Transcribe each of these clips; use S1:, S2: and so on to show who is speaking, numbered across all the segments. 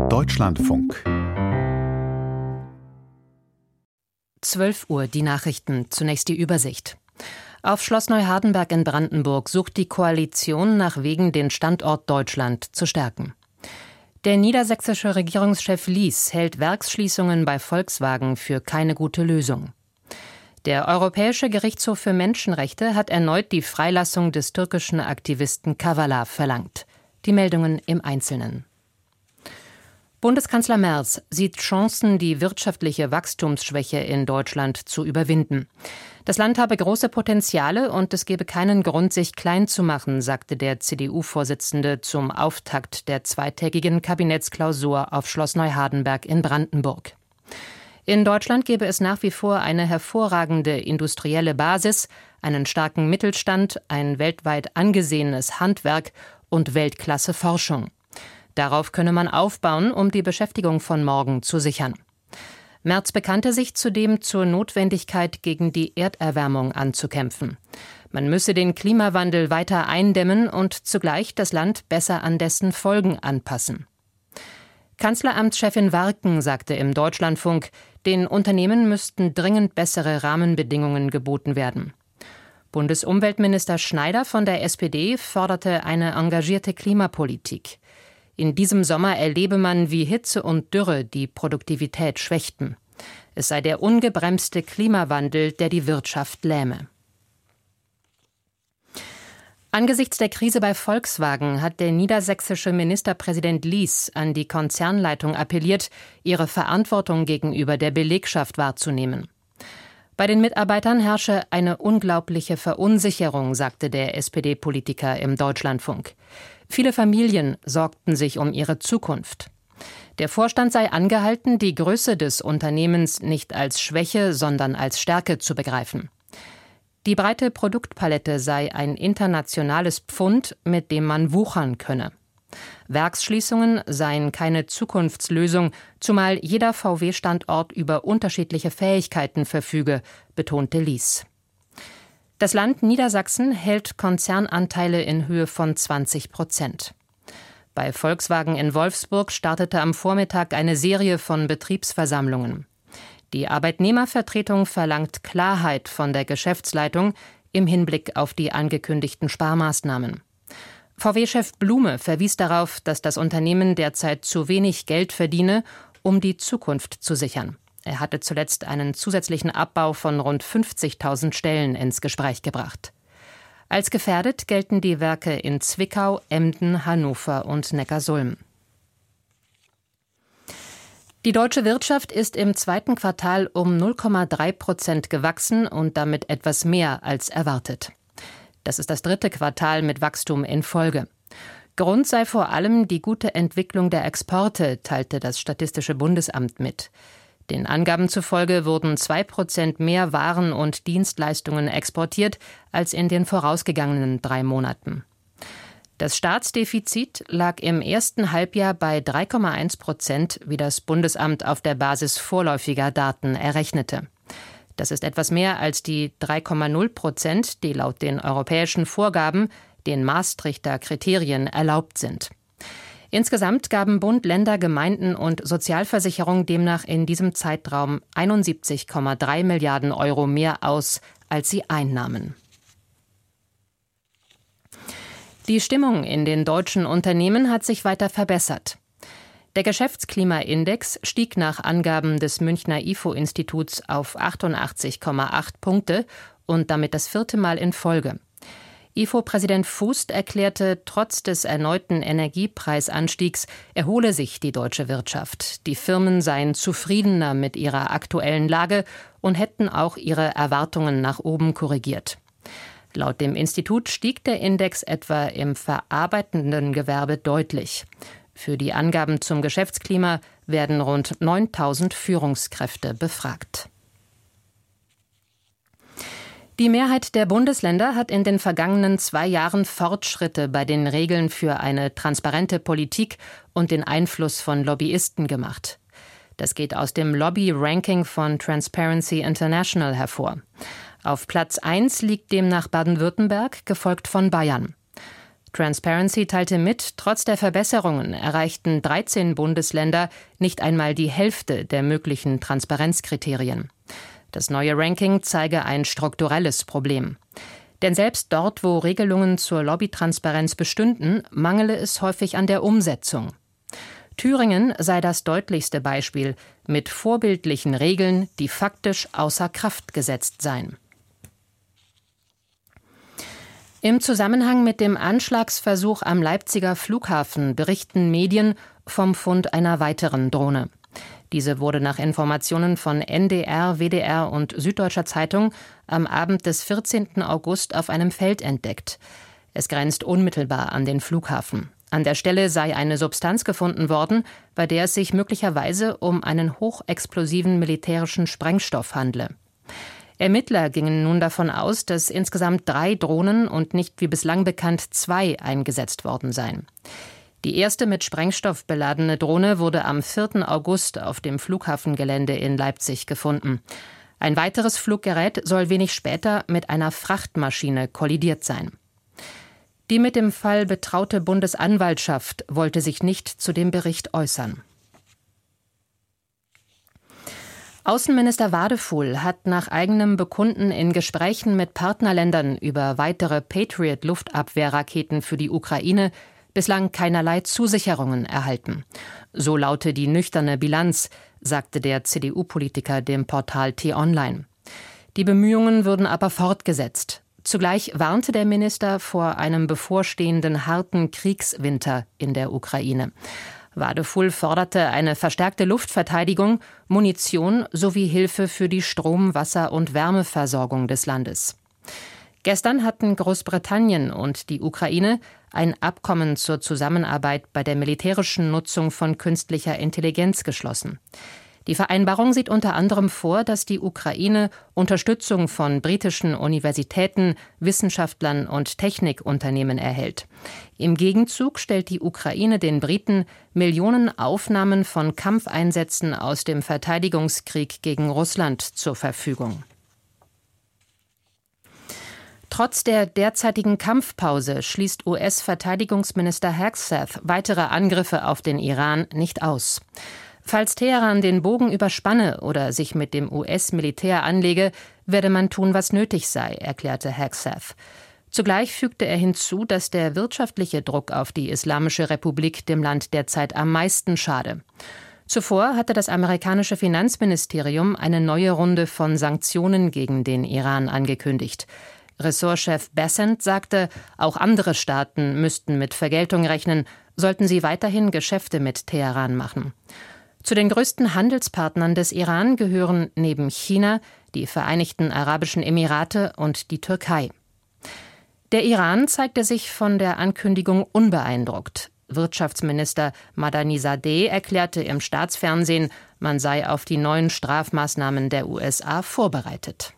S1: Deutschlandfunk.
S2: 12 Uhr, die Nachrichten. Zunächst die Übersicht. Auf Schloss Neuhardenberg in Brandenburg sucht die Koalition nach Wegen, den Standort Deutschland zu stärken. Der niedersächsische Regierungschef Lies hält Werksschließungen bei Volkswagen für keine gute Lösung. Der Europäische Gerichtshof für Menschenrechte hat erneut die Freilassung des türkischen Aktivisten Kavala verlangt. Die Meldungen im Einzelnen. Bundeskanzler Merz sieht Chancen, die wirtschaftliche Wachstumsschwäche in Deutschland zu überwinden. Das Land habe große Potenziale und es gebe keinen Grund, sich klein zu machen, sagte der CDU-Vorsitzende zum Auftakt der zweitägigen Kabinettsklausur auf Schloss Neuhardenberg in Brandenburg. In Deutschland gebe es nach wie vor eine hervorragende industrielle Basis, einen starken Mittelstand, ein weltweit angesehenes Handwerk und Weltklasse-Forschung. Darauf könne man aufbauen, um die Beschäftigung von morgen zu sichern. Merz bekannte sich zudem zur Notwendigkeit, gegen die Erderwärmung anzukämpfen. Man müsse den Klimawandel weiter eindämmen und zugleich das Land besser an dessen Folgen anpassen. Kanzleramtschefin Warken sagte im Deutschlandfunk, den Unternehmen müssten dringend bessere Rahmenbedingungen geboten werden. Bundesumweltminister Schneider von der SPD forderte eine engagierte Klimapolitik. In diesem Sommer erlebe man, wie Hitze und Dürre die Produktivität schwächten. Es sei der ungebremste Klimawandel, der die Wirtschaft lähme. Angesichts der Krise bei Volkswagen hat der niedersächsische Ministerpräsident Lies an die Konzernleitung appelliert, ihre Verantwortung gegenüber der Belegschaft wahrzunehmen. Bei den Mitarbeitern herrsche eine unglaubliche Verunsicherung, sagte der SPD-Politiker im Deutschlandfunk. Viele Familien sorgten sich um ihre Zukunft. Der Vorstand sei angehalten, die Größe des Unternehmens nicht als Schwäche, sondern als Stärke zu begreifen. Die breite Produktpalette sei ein internationales Pfund, mit dem man wuchern könne. Werksschließungen seien keine Zukunftslösung, zumal jeder VW-Standort über unterschiedliche Fähigkeiten verfüge, betonte Lies. Das Land Niedersachsen hält Konzernanteile in Höhe von 20%. Bei Volkswagen in Wolfsburg startete am Vormittag eine Serie von Betriebsversammlungen. Die Arbeitnehmervertretung verlangt Klarheit von der Geschäftsleitung im Hinblick auf die angekündigten Sparmaßnahmen. VW-Chef Blume verwies darauf, dass das Unternehmen derzeit zu wenig Geld verdiene, um die Zukunft zu sichern. Er hatte zuletzt einen zusätzlichen Abbau von rund 50.000 Stellen ins Gespräch gebracht. Als gefährdet gelten die Werke in Zwickau, Emden, Hannover und Neckarsulm. Die deutsche Wirtschaft ist im zweiten Quartal um 0,3% gewachsen und damit etwas mehr als erwartet. Das ist das dritte Quartal mit Wachstum in Folge. Grund sei vor allem die gute Entwicklung der Exporte, teilte das Statistische Bundesamt mit. Den Angaben zufolge wurden 2% mehr Waren und Dienstleistungen exportiert als in den vorausgegangenen 3 Monaten. Das Staatsdefizit lag im ersten Halbjahr bei 3,1%, wie das Bundesamt auf der Basis vorläufiger Daten errechnete. Das ist etwas mehr als die 3,0%, die laut den europäischen Vorgaben, den Maastrichter Kriterien, erlaubt sind. Insgesamt gaben Bund, Länder, Gemeinden und Sozialversicherung demnach in diesem Zeitraum 71,3 Milliarden Euro mehr aus, als sie einnahmen. Die Stimmung in den deutschen Unternehmen hat sich weiter verbessert. Der Geschäftsklimaindex stieg nach Angaben des Münchner IFO-Instituts auf 88,8 Punkte und damit das 4. Mal in Folge. IFO-Präsident Fußt erklärte, trotz des erneuten Energiepreisanstiegs erhole sich die deutsche Wirtschaft. Die Firmen seien zufriedener mit ihrer aktuellen Lage und hätten auch ihre Erwartungen nach oben korrigiert. Laut dem Institut stieg der Index etwa im verarbeitenden Gewerbe deutlich. Für die Angaben zum Geschäftsklima werden rund 9.000 Führungskräfte befragt. Die Mehrheit der Bundesländer hat in den vergangenen 2 Jahren Fortschritte bei den Regeln für eine transparente Politik und den Einfluss von Lobbyisten gemacht. Das geht aus dem Lobby-Ranking von Transparency International hervor. Auf Platz 1 liegt demnach Baden-Württemberg, gefolgt von Bayern. Transparency teilte mit, trotz der Verbesserungen erreichten 13 Bundesländer nicht einmal die Hälfte der möglichen Transparenzkriterien. Das neue Ranking zeige ein strukturelles Problem. Denn selbst dort, wo Regelungen zur Lobbytransparenz bestünden, mangele es häufig an der Umsetzung. Thüringen sei das deutlichste Beispiel mit vorbildlichen Regeln, die faktisch außer Kraft gesetzt seien. Im Zusammenhang mit dem Anschlagsversuch am Leipziger Flughafen berichten Medien vom Fund einer weiteren Drohne. Diese wurde nach Informationen von NDR, WDR und Süddeutscher Zeitung am Abend des 14. August auf einem Feld entdeckt. Es grenzt unmittelbar an den Flughafen. An der Stelle sei eine Substanz gefunden worden, bei der es sich möglicherweise um einen hochexplosiven militärischen Sprengstoff handle. Ermittler gingen nun davon aus, dass insgesamt 3 Drohnen und nicht wie bislang bekannt 2 eingesetzt worden seien. Die erste mit Sprengstoff beladene Drohne wurde am 4. August auf dem Flughafengelände in Leipzig gefunden. Ein weiteres Fluggerät soll wenig später mit einer Frachtmaschine kollidiert sein. Die mit dem Fall betraute Bundesanwaltschaft wollte sich nicht zu dem Bericht äußern. Außenminister Wadefuhl hat nach eigenem Bekunden in Gesprächen mit Partnerländern über weitere Patriot-Luftabwehrraketen für die Ukraine bislang keinerlei Zusicherungen erhalten. So laute die nüchterne Bilanz, sagte der CDU-Politiker dem Portal T-Online. Die Bemühungen würden aber fortgesetzt. Zugleich warnte der Minister vor einem bevorstehenden harten Kriegswinter in der Ukraine. Wadefuhl forderte eine verstärkte Luftverteidigung, Munition sowie Hilfe für die Strom-, Wasser- und Wärmeversorgung des Landes. Gestern hatten Großbritannien und die Ukraine ein Abkommen zur Zusammenarbeit bei der militärischen Nutzung von künstlicher Intelligenz geschlossen. Die Vereinbarung sieht unter anderem vor, dass die Ukraine Unterstützung von britischen Universitäten, Wissenschaftlern und Technikunternehmen erhält. Im Gegenzug stellt die Ukraine den Briten Millionen Aufnahmen von Kampfeinsätzen aus dem Verteidigungskrieg gegen Russland zur Verfügung. Trotz der derzeitigen Kampfpause schließt US-Verteidigungsminister Hegseth weitere Angriffe auf den Iran nicht aus. Falls Teheran den Bogen überspanne oder sich mit dem US-Militär anlege, werde man tun, was nötig sei, erklärte Hegseth. Zugleich fügte er hinzu, dass der wirtschaftliche Druck auf die Islamische Republik dem Land derzeit am meisten schade. Zuvor hatte das amerikanische Finanzministerium eine neue Runde von Sanktionen gegen den Iran angekündigt. Ressortchef Bessent sagte, auch andere Staaten müssten mit Vergeltung rechnen, sollten sie weiterhin Geschäfte mit Teheran machen. Zu den größten Handelspartnern des Iran gehören neben China die Vereinigten Arabischen Emirate und die Türkei. Der Iran zeigte sich von der Ankündigung unbeeindruckt. Wirtschaftsminister Madani-Zadeh erklärte im Staatsfernsehen, man sei auf die neuen Strafmaßnahmen der USA vorbereitet.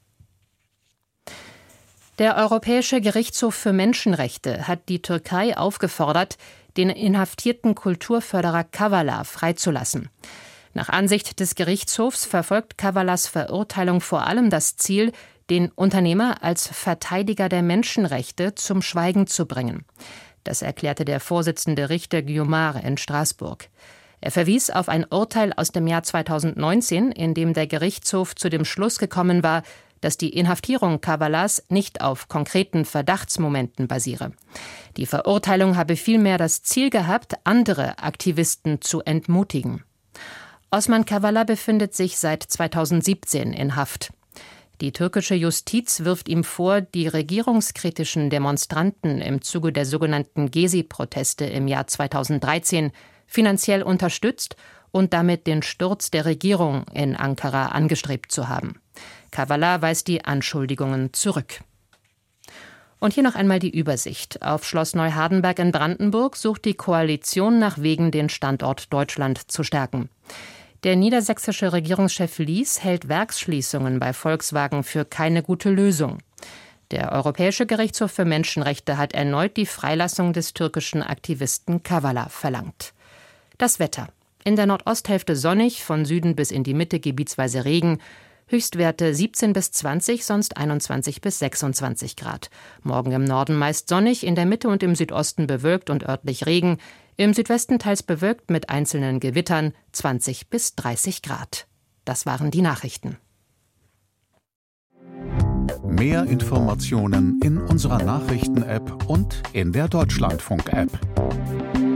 S2: Der Europäische Gerichtshof für Menschenrechte hat die Türkei aufgefordert, den inhaftierten Kulturförderer Kavala freizulassen. Nach Ansicht des Gerichtshofs verfolgt Kavalas Verurteilung vor allem das Ziel, den Unternehmer als Verteidiger der Menschenrechte zum Schweigen zu bringen. Das erklärte der Vorsitzende Richter Guillaumard in Straßburg. Er verwies auf ein Urteil aus dem Jahr 2019, in dem der Gerichtshof zu dem Schluss gekommen war, dass die Inhaftierung Kavalas nicht auf konkreten Verdachtsmomenten basiere. Die Verurteilung habe vielmehr das Ziel gehabt, andere Aktivisten zu entmutigen. Osman Kavala befindet sich seit 2017 in Haft. Die türkische Justiz wirft ihm vor, die regierungskritischen Demonstranten im Zuge der sogenannten Gezi-Proteste im Jahr 2013 finanziell unterstützt und damit den Sturz der Regierung in Ankara angestrebt zu haben. Kavala weist die Anschuldigungen zurück. Und hier noch einmal die Übersicht. Auf Schloss Neuhardenberg in Brandenburg sucht die Koalition nach Wegen, den Standort Deutschland zu stärken. Der niedersächsische Regierungschef Lies hält Werksschließungen bei Volkswagen für keine gute Lösung. Der Europäische Gerichtshof für Menschenrechte hat erneut die Freilassung des türkischen Aktivisten Kavala verlangt. Das Wetter. In der Nordosthälfte sonnig, von Süden bis in die Mitte gebietsweise Regen. Höchstwerte 17 bis 20, sonst 21 bis 26 Grad. Morgen im Norden meist sonnig, in der Mitte und im Südosten bewölkt und örtlich Regen. Im Südwesten teils bewölkt mit einzelnen Gewittern, 20 bis 30 Grad. Das waren die Nachrichten.
S1: Mehr Informationen in unserer Nachrichten-App und in der Deutschlandfunk-App.